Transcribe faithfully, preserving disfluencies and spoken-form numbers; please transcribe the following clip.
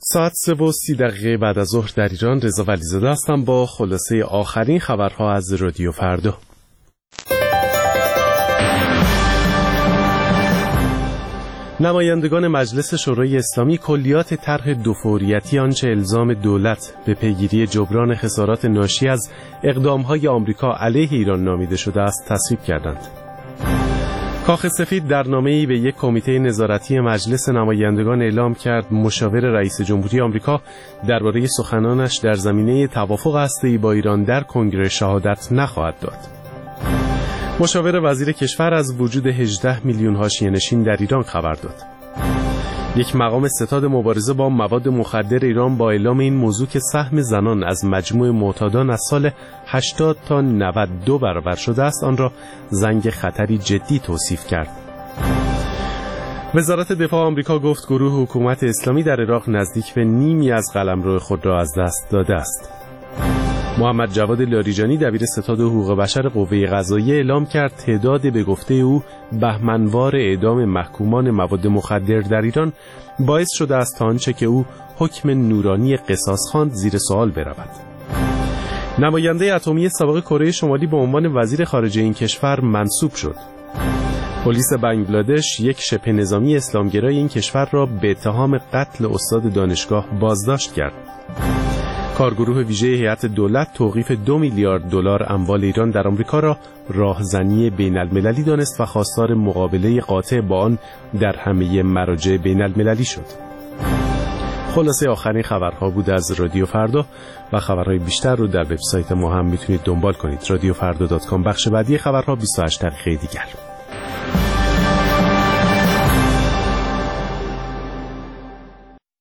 ساعت سه و سی دقیقه بعد از ظهر در ایران. رضا ولیزاده هستم با خلاصه آخرین خبرها از رادیو فردا. نمایندگان مجلس شورای اسلامی کلیات طرح دوفوریتی آنچه الزام دولت به پیگیری جبران خسارات ناشی از اقدامهای آمریکا علیه ایران نامیده شده است تصویب کردند. کاخ سفید در نامه‌ای به یک کمیته نظارتی مجلس نمایندگان اعلام کرد مشاور رئیس جمهوری آمریکا درباره سخنانش در زمینه توافق هسته‌ای با ایران در کنگره شهادت نخواهد داد. مشاور وزیر کشور از وجود هجده میلیون حاشیه‌نشین در ایران خبر داد. یک مقام ستاد مبارزه با مواد مخدر ایران با اعلام این موضوع که سهم زنان از مجموع معتادان از سال هشتاد تا نود و دو برابر شده است، آن را زنگ خطری جدی توصیف کرد. وزارت دفاع آمریکا گفت گروه حکومت اسلامی در عراق نزدیک به نیمی از قلمرو خود را از دست داده است. محمد جواد لاریجانی دبیر ستاد حقوق بشر قوه قضاییه اعلام کرد تعداد به گفته او بهمنوار اعدام محکومان مواد مخدر در ایران باعث شده است تا آنچه که او حکم نورانی قصاص خواند زیر سوال برود. نماینده اتمی سابق کره شمالی به عنوان وزیر خارجه این کشور منصوب شد. پلیس بنگلادش یک شبه نظامی اسلامگرای این کشور را به اتهام قتل استاد دانشگاه بازداشت کرد. کارگروه ویژه هیئت دولت توقیف دو میلیارد دلار اموال ایران در آمریکا را راهزنی بین المللی دانست و خواستار مقابله قاطع با آن در همه مراجع بین المللی شد. خلاصه آخرین خبرها بود از رادیو فردا و خبرهای بیشتر رو در وبسایت ما هم میتونید دنبال کنید. رادیو فردا دات کام. بخش بعدی خبرها بیست و هشت دقیقه دیگر.